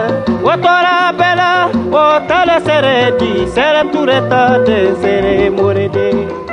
wotora bela, wotale seredi, sere tureta de sere morede.